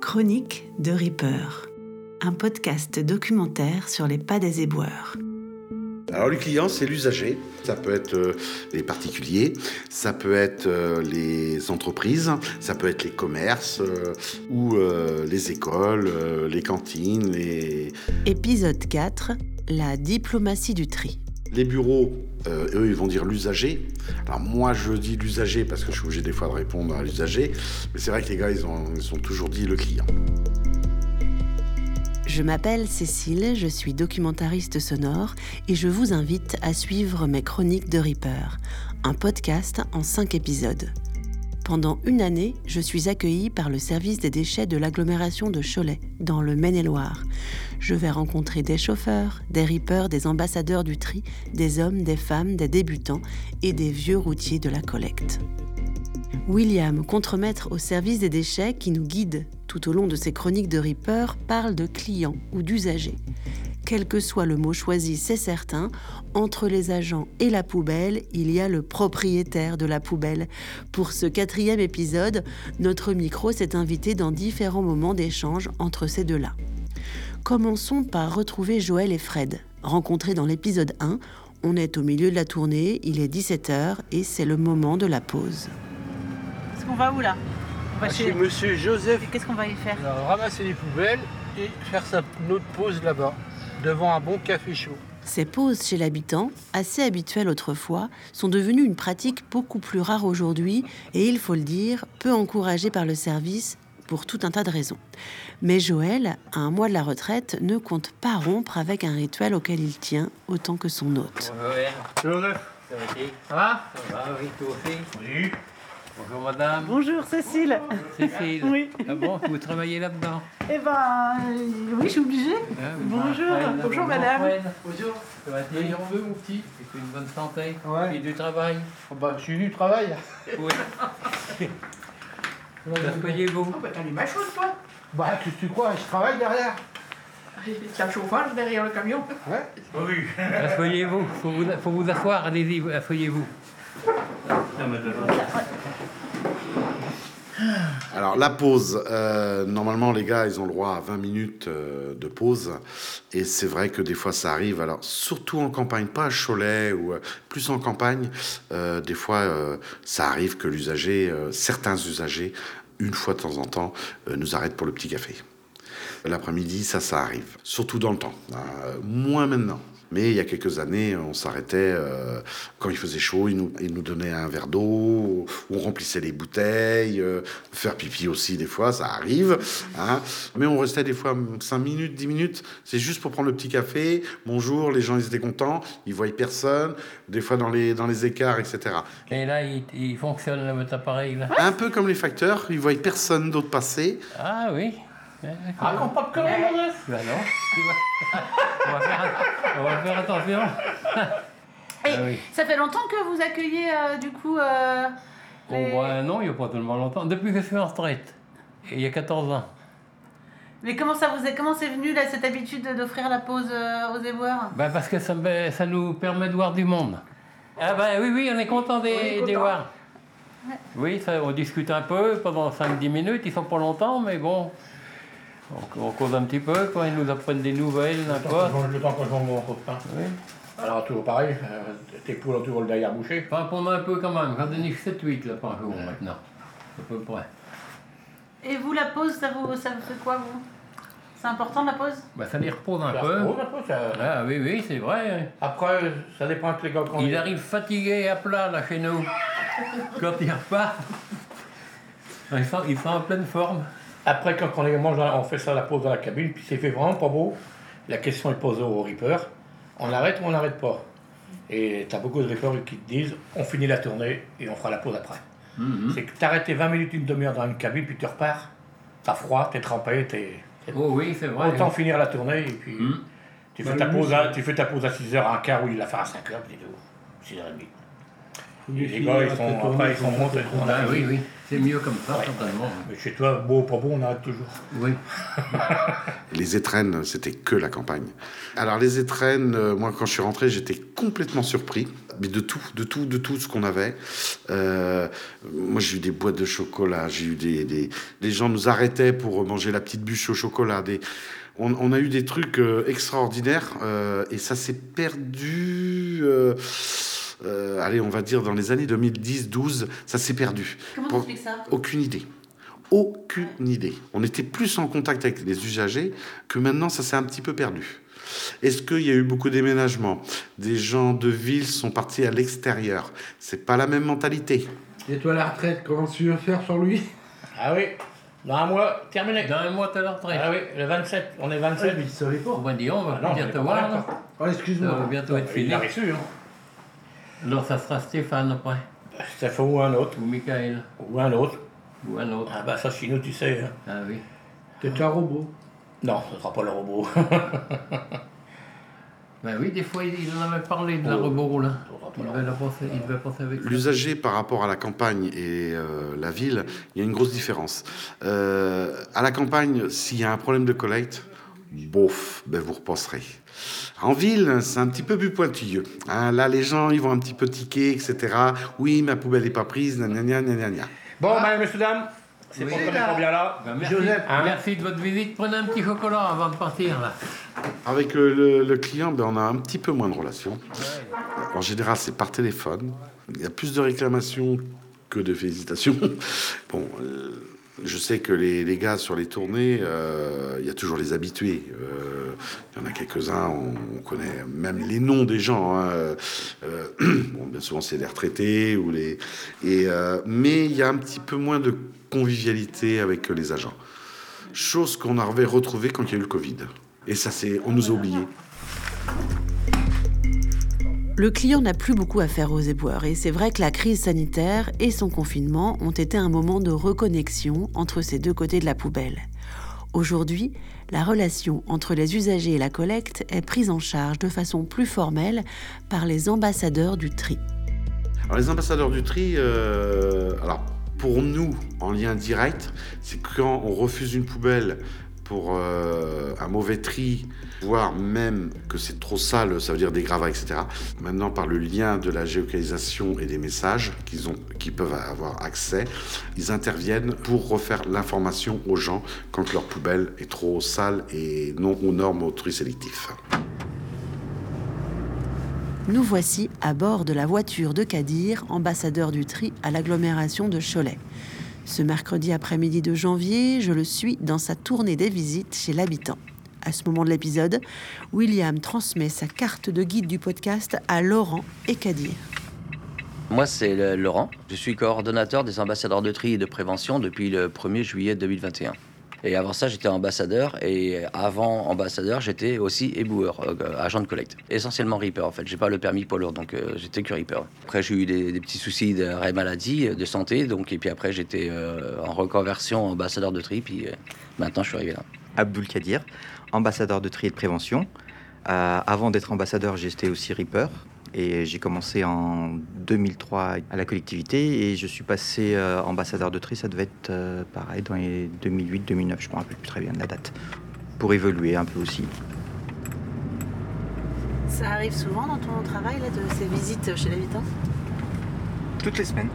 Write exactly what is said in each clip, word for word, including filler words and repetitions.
Chronique de Reaper, un podcast documentaire sur les pas des éboueurs. Alors le client, c'est l'usager. Ça peut être euh, les particuliers, ça peut être euh, les entreprises, ça peut être les commerces euh, ou euh, les écoles, euh, les cantines, les... Épisode quatre, la diplomatie du tri. Les bureaux, euh, eux, ils vont dire l'usager. Alors moi, je dis l'usager parce que je suis obligé des fois de répondre à l'usager. Mais c'est vrai que les gars, ils ont, ils ont toujours dit le client. Je m'appelle Cécile, je suis documentariste sonore et je vous invite à suivre mes chroniques de Reaper, un podcast en cinq épisodes. Pendant une année, je suis accueillie par le service des déchets de l'agglomération de Cholet, dans le Maine-et-Loire. Je vais rencontrer des chauffeurs, des Reapers, des ambassadeurs du tri, des hommes, des femmes, des débutants et des vieux routiers de la collecte. William, contremaître au service des déchets qui nous guide tout au long de ces chroniques de Reaper, parle de clients ou d'usagers. Quel que soit le mot choisi, c'est certain, entre les agents et la poubelle, il y a le propriétaire de la poubelle. Pour ce quatrième épisode, notre micro s'est invité dans différents moments d'échange entre ces deux-là. Commençons par retrouver Joël et Fred. Rencontrés dans l'épisode un, on est au milieu de la tournée, il est dix-sept heures et c'est le moment de la pause. Est-ce qu'on va où là? On va Ah, chez... chez Monsieur Joseph. Et qu'est-ce qu'on va y faire? Alors, ramasser les poubelles et faire sa notre pause là-bas, devant un bon café chaud. Ces pauses chez l'habitant, assez habituelles autrefois, sont devenues une pratique beaucoup plus rare aujourd'hui et, il faut le dire, peu encouragée par le service pour tout un tas de raisons. Mais Joël, à un mois de la retraite, ne compte pas rompre avec un rituel auquel il tient autant que son hôte. Bonjour Joseph. Ça va été? Ça va? Ça va, oui, toi aussi? Oui. Bonjour madame. Bonjour Cécile. Cécile. Oui. Ah bon, vous travaillez là-dedans? Eh ben, euh, oui, je suis obligée. Ah, oui. Bonjour. Ah, Bonjour, bon, madame. Fred. Bonjour. Ça va Oui, été? on veut mon petit. Et puis une bonne santé? Ouais. Et du travail? Oh, bah, je suis du travail. Oui. Asseyez-vous. Ah bah t'as les mains chaudes toi. Bah, tu sais quoi, je travaille derrière. T'as le chauffage derrière le camion. Ouais. Oui. Asseyez-vous. Faut vous, faut vous asseoir, allez-y, asseyez-vous. Alors la pause, euh, normalement les gars ils ont le droit à vingt minutes euh, de pause et c'est vrai que des fois ça arrive, alors surtout en campagne, pas à Cholet ou euh, plus en campagne, euh, des fois euh, ça arrive que l'usager, euh, certains usagers, une fois de temps en temps, euh, nous arrêtent pour le petit café. L'après-midi ça, ça arrive, surtout dans le temps, euh, moins maintenant. Mais il y a quelques années, on s'arrêtait euh, quand il faisait chaud, ils nous, ils nous donnaient un verre d'eau, on remplissait les bouteilles, euh, faire pipi aussi des fois, ça arrive. Hein. Mais on restait des fois cinq minutes, dix minutes, c'est juste pour prendre le petit café. Bonjour, les gens ils étaient contents, ils voyaient personne, des fois dans les, dans les écarts, et cetera. Et là, il, il fonctionne là, votre appareil là? Un peu comme les facteurs, ils voyaient personne d'autre passer. Ah oui. Ah non, pas de conneries, Joseph. Bah non. Tu vois. on, va faire, on va faire attention. Et Ah oui. ça fait longtemps que vous accueillez euh, du coup euh, les... Oh, bah, non, il n'y a pas tellement longtemps. Depuis que je suis en retraite, il y a quatorze ans. Mais comment ça vous est, comment c'est venu là cette habitude d'offrir la pause euh, aux éboueurs? Ben parce que ça, me- ça nous permet de voir du monde. Ah ben oui, oui, on est content des, On est des content. voir. Ouais. Oui, ça, on discute un peu pendant cinq dix minutes, ils sont pas longtemps, mais bon, on, on cause un petit peu, quoi, ils nous apprennent des nouvelles, n'importe. Le temps que je mon copain. Oui. Alors, toujours pareil, euh, tes poules ont toujours le derrière bouché. Enfin, pendant un peu quand même, j'en ai sept huit là par jour maintenant, à peu près. Et vous la pause, ça vous, ça vous fait quoi vous? C'est important la pause? Ben, ça les repose un Ça peu. repose un peu, ça. Ah oui, oui, c'est vrai. Après, ça dépend de les gars qu'on Il est. arrive fatigué à plat là chez nous. Quand il repart, ils sont, ils sont en pleine forme. Après, quand on les mange, on fait ça la pause dans la cabine, puis c'est fait vraiment pas beau. La question est posée au Reaper. On arrête ou on n'arrête pas? Et t'as beaucoup de Reapers qui te disent, on finit la tournée et on fera la pause après. Mm-hmm. C'est que t'arrêtes tes vingt minutes, une demi-heure dans une cabine, puis tu repars. T'as froid, t'es trempé, t'es... t'es- Oh oui, c'est vrai. Autant finir la tournée, et puis Mm. tu, Bah, fais ta le pause mieux, à, tu fais ta pause à six heures, un quart, ou il la fait à cinq heures, puis c'est tout. six heures trente. Et les gars, ils sont, après, ils sont montés. Ah oui, oui, c'est mieux comme ça, Ouais. certainement. Mais chez toi, beau ou pas beau, on arrête toujours. Oui. Les étrennes, c'était que la campagne. Alors les étrennes, euh, moi quand je suis rentré, j'étais complètement surpris, mais de tout, de tout, de tout ce qu'on avait. Euh, moi j'ai eu des boîtes de chocolat, j'ai eu des, des, des gens nous arrêtaient pour manger la petite bûche au chocolat. Des, on, on a eu des trucs euh, extraordinaires euh, et ça s'est perdu. Euh, euh, allez, on va dire dans les années deux mille dix douze, ça s'est perdu. Comment Pour- tu expliques ça? Aucune idée. Aucune idée. On était plus en contact avec les usagers que maintenant, ça s'est un petit peu perdu. Est-ce qu'il y a eu beaucoup de déménagements? Des gens de ville sont partis à l'extérieur. C'est pas la même mentalité. Et toi, la retraite, comment tu veux faire sur lui? Ah oui, dans un mois, terminé. Dans un mois, t'as la retraite. Ah oui, le vingt-sept, on est Ah, vingt-sept. mais il savait pas. On va dire, on va Ah non, bien mais te pas voir. encore. là. Oh, Ça excuse-moi. va bientôt être Il fini. l'a reçu, hein. Alors, ça sera Stéphane après, Ça fait ou un autre, ou Michael, ou un autre. ou un autre. Ah bah ça, chez nous, tu sais. Hein. Ah oui. T'es un robot. Non, ce sera pas le robot. Ben oui, des fois, il il en avait parlé de la Oh. robot, là. Ce sera pas Il le devait la penser, il devait penser avec ça. L'usager par rapport à la campagne et euh, la ville, il y a une grosse différence. Euh, à la campagne, s'il y a un problème de collecte, bof, ben vous repasserez. En ville, c'est un petit peu plus pointilleux. Hein, là, les gens, ils vont un petit peu tiquer, et cetera. Oui, ma poubelle n'est pas prise, gna gna gna gna gna. Bon, madame, messieurs, dames, c'est Oui. pour qu'on est pas bien là. Ben, merci, Joseph, hein. merci de votre visite. Prenez un petit chocolat avant de partir, là. Avec le, le- le client, ben, on a un petit peu moins de relations. En général, c'est par téléphone. Il y a plus de réclamations que de félicitations. Bon, euh, je sais que les, les gars sur les tournées, euh, il y a toujours les habitués. Euh, il y en a quelques-uns, on, on connaît même les noms des gens. Hein. Euh, bon, bien souvent, c'est les retraités ou les. Et, euh, mais il y a un petit peu moins de convivialité avec les agents. Chose qu'on avait retrouvée quand il y a eu le Covid. Et ça, c'est, on nous a oubliés. Le client n'a plus beaucoup à faire aux éboueurs et c'est vrai que la crise sanitaire et son confinement ont été un moment de reconnexion entre ces deux côtés de la poubelle. Aujourd'hui, la relation entre les usagers et la collecte est prise en charge de façon plus formelle par les ambassadeurs du tri. Alors, les ambassadeurs du tri, euh, alors pour nous, en lien direct, c'est quand on refuse une poubelle pour euh, un mauvais tri, voire même que c'est trop sale, ça veut dire des gravats, et cetera. Maintenant, par le lien de la géolocalisation et des messages qu'ils ont, qu'ils peuvent avoir accès, ils interviennent pour refaire l'information aux gens quand leur poubelle est trop sale et non aux normes au tri sélectif. Nous voici à bord de la voiture de Kadir, ambassadeur du tri à l'agglomération de Cholet. Ce mercredi après-midi de janvier, je le suis dans sa tournée des visites chez l'habitant. À ce moment de l'épisode, William transmet sa carte de guide du podcast à Laurent et Kadir. Moi, c'est le- Laurent. Je suis coordonnateur des ambassadeurs de tri et de prévention depuis le premier juillet deux mille vingt et un. Et avant ça, j'étais ambassadeur. Et avant ambassadeur, j'étais aussi éboueur, euh, agent de collecte. Essentiellement Reaper, en fait. J'ai pas le permis poids lourd, donc euh, j'étais que Reaper. Après, j'ai eu des, des petits soucis d'arrêt maladie, de santé. Donc, et puis après, j'étais euh, en reconversion ambassadeur de tri. Puis euh, maintenant, je suis arrivé là. Abdoul Kadir, ambassadeur de tri et de prévention. Euh, avant d'être ambassadeur, j'étais aussi Reaper. Et j'ai commencé en deux mille trois à la collectivité et je suis passé euh, ambassadeur de tri, ça devait être euh, pareil dans les deux mille huit deux mille neuf, je ne me rappelle plus très bien de la date, pour évoluer un peu aussi. Ça arrive souvent dans ton travail, là, de ces visites chez l'habitant ? Toutes les semaines,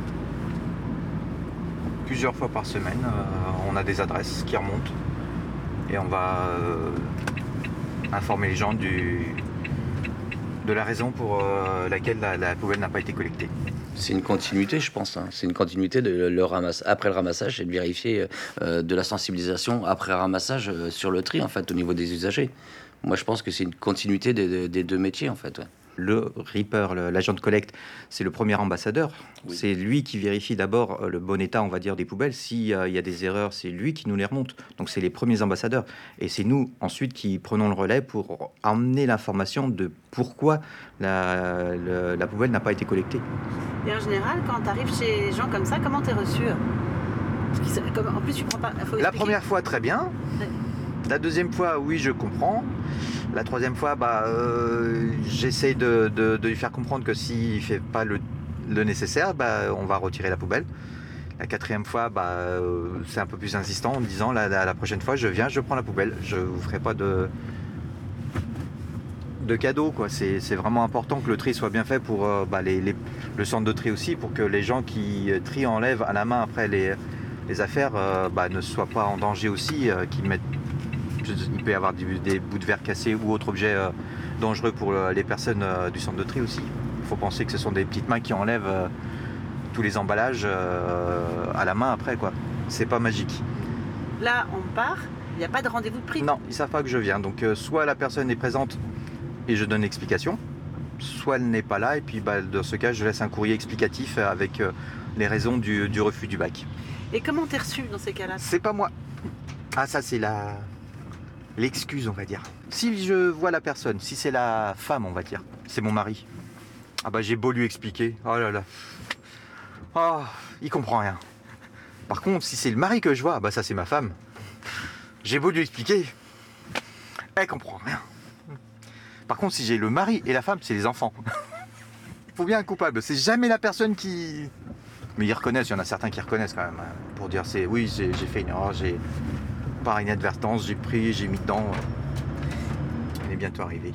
plusieurs fois par semaine, euh, on a des adresses qui remontent et on va euh, informer les gens du... de la raison pour euh, laquelle la, la poubelle n'a pas été collectée. C'est une continuité, je pense. Hein. C'est une continuité de le ramasse après le ramassage et de vérifier euh, de la sensibilisation après ramassage euh, sur le tri, en fait, au niveau des usagers. Moi, je pense que c'est une continuité des, des, des deux métiers, en fait. Ouais. Le Reaper, le- l'agent de collecte, c'est le premier ambassadeur. Oui. C'est lui qui vérifie d'abord euh, le bon état, on va dire, des poubelles. S'il euh, y a des erreurs, c'est lui qui nous les remonte. Donc, c'est les premiers ambassadeurs. Et c'est nous, ensuite, qui prenons le relais pour emmener l'information de pourquoi la, le- la poubelle n'a pas été collectée. Et en général, quand tu arrives chez les gens comme ça, comment t'es reçu ? Parce qu'ils se- comme- En plus, tu prends pas. Faut La expliquer. première fois, très bien. Ouais. La deuxième fois, oui, je comprends. La troisième fois, bah, euh, j'essaye de, de- de lui faire comprendre que s'il ne fait pas le, le nécessaire, bah, on va retirer la poubelle. La quatrième fois, bah, euh, c'est un peu plus insistant en me disant la, la, la prochaine fois, je viens, je prends la poubelle. Je ne vous ferai pas de, de cadeau, quoi. C'est, c'est vraiment important que le tri soit bien fait pour euh, bah, les, les, le centre de tri aussi, pour que les gens qui trient enlèvent à la main après les, les affaires euh, bah, ne soient pas en danger aussi, euh, qu'ils mettent, il peut y avoir des, des bouts de verre cassés ou autres objets euh, dangereux pour euh, les personnes euh, du centre de tri aussi. Il faut penser que ce sont des petites mains qui enlèvent euh, tous les emballages euh, à la main après, quoi. C'est pas magique. Là, on part, il n'y a pas de rendez-vous de pris. Non, ils savent pas que je viens. Donc euh, soit la personne est présente et je donne l'explication, soit elle n'est pas là et puis bah, dans ce cas, je laisse un courrier explicatif avec euh, les raisons du, du refus du bac. Et comment t'es reçu dans ces cas-là? C'est pas moi. Ah, ça c'est la... l'excuse, on va dire. Si je vois la personne, si c'est la femme, on va dire, c'est mon mari. Ah bah j'ai beau lui expliquer, oh là là. Oh, il comprend rien. Par contre, si c'est le mari que je vois, bah ça c'est ma femme. J'ai beau lui expliquer, elle comprend rien. Par contre, si j'ai le mari et la femme, c'est les enfants. Il faut bien un coupable, c'est jamais la personne qui... Mais ils reconnaissent, il y en a certains qui reconnaissent quand même. Pour dire, c'est oui, j'ai, j'ai fait une erreur, j'ai... Par inadvertance, j'ai pris, j'ai mis dedans. Il est bientôt arrivé.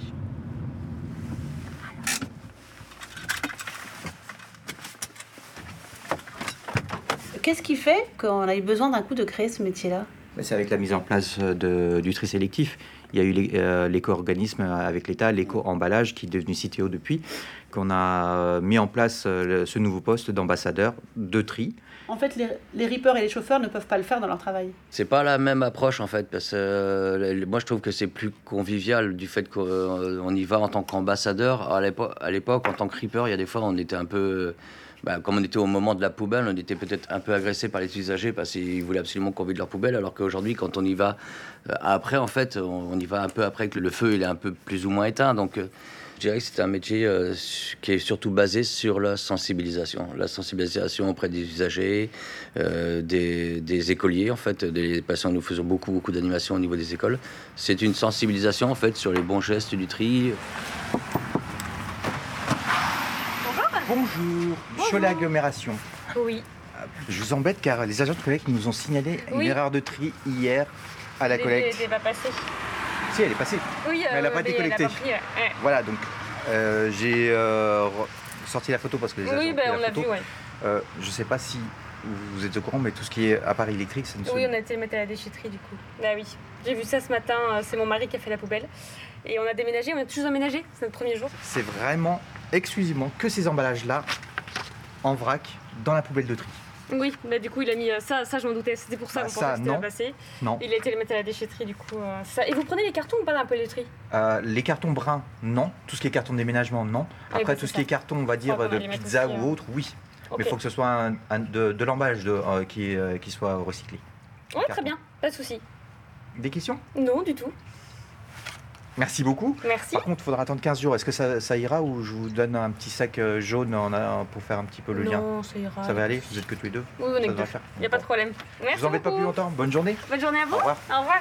Qu'est-ce qui fait qu'on a eu besoin d'un coup de créer ce métier-là? C'est avec la mise en place de, du tri sélectif. Il y a eu les, euh, l'éco-organisme avec l'État, l'éco-emballage qui est devenu Citeo depuis, qu'on a mis en place euh, ce nouveau poste d'ambassadeur de tri. En fait, les, les rippers et les chauffeurs ne peuvent pas le faire dans leur travail. C'est pas la même approche en fait, parce que euh, moi je trouve que c'est plus convivial du fait qu'on y va en tant qu'ambassadeur. À l'époque, à l'époque, en tant que ripper, il y a des fois on était un peu... Bah, comme on était au moment de la poubelle, on était peut-être un peu agressé par les usagers parce qu'ils voulaient absolument qu'on vide leur poubelle, alors qu'aujourd'hui, quand on y va euh, après, en fait, on, on y va un peu après que le feu il est un peu plus ou moins éteint. Donc, euh, je dirais que c'est un métier euh, qui est surtout basé sur la sensibilisation, la sensibilisation auprès des usagers, euh, des, des écoliers, en fait, des patients. Nous faisons beaucoup, beaucoup d'animations au niveau des écoles. C'est une sensibilisation, en fait, sur les bons gestes du tri. Bonjour, Cholet Agglomération. Oui. Je vous embête car les agents de collecte nous ont signalé une Oui. erreur de tri hier à la collecte. Elle n'est pas passée. Si, elle est passée. Oui, Mais elle n'a pas été collectée. Ouais. Voilà, donc euh, j'ai euh, re- sorti la photo parce que les agents Oui, ont ben, pris on la l'a photo. vu, ouais. Euh, je ne sais pas si vous êtes au courant, mais tout ce qui est appareil électrique, ça ne se... Oui, on a été le mettre à la déchetterie du coup. Ah oui, j'ai vu ça ce matin, euh, c'est mon mari qui a fait la poubelle. Et on a déménagé, on a toujours emménagé, c'est notre premier jour. C'est vraiment exclusivement que ces emballages-là en vrac dans la poubelle de tri. Oui, bah du coup il a mis euh, ça, ça je m'en doutais, c'était pour ça Bah, qu'on ça, pensait que c'était non. pas passé. Non. Il a été le mettre à la déchetterie du coup. euh, ça. Et vous prenez les cartons ou pas dans la poubelle de tri? Euh, les cartons bruns, non. Tout ce qui est carton de déménagement, non. Oui, Après, bah, tout c'est ce qui est ça. carton, on va dire, Enfin, on va de les mettre pizza aussi, ou euh. autre, oui. Ok. Mais il faut que ce soit un, un- de, de l'emballage de, euh, qui, est, euh, qui soit recyclé. Ouais, Carton. très bien, pas de souci. Des questions? Non, du tout. Merci beaucoup. Merci. Par contre, il faudra attendre quinze jours. Est-ce que ça, ça ira ou je vous donne un petit sac euh, jaune en, en- pour faire un petit peu le lien? Non, ça ira. Ça va aller? Vous êtes que tous les deux? Oui, on Ça est que devrait deux. faire. Il n'y a pas de problème. Je Merci vous embête pas beaucoup. plus longtemps. Bonne journée. Bonne journée à vous. Au revoir. Au revoir.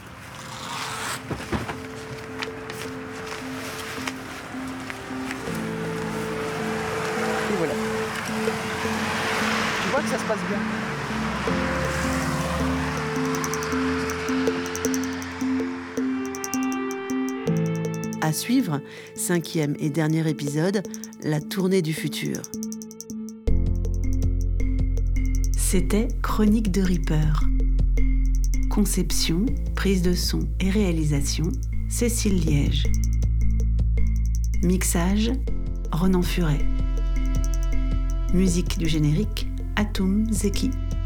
Et voilà. Tu vois que ça se passe bien. À suivre, cinquième et dernier épisode, la tournée du futur. C'était Chronique de Ripper. Conception, prise de son et réalisation, Cécile Liège. Mixage, Renan Furet. Musique du générique, Atum Zeki.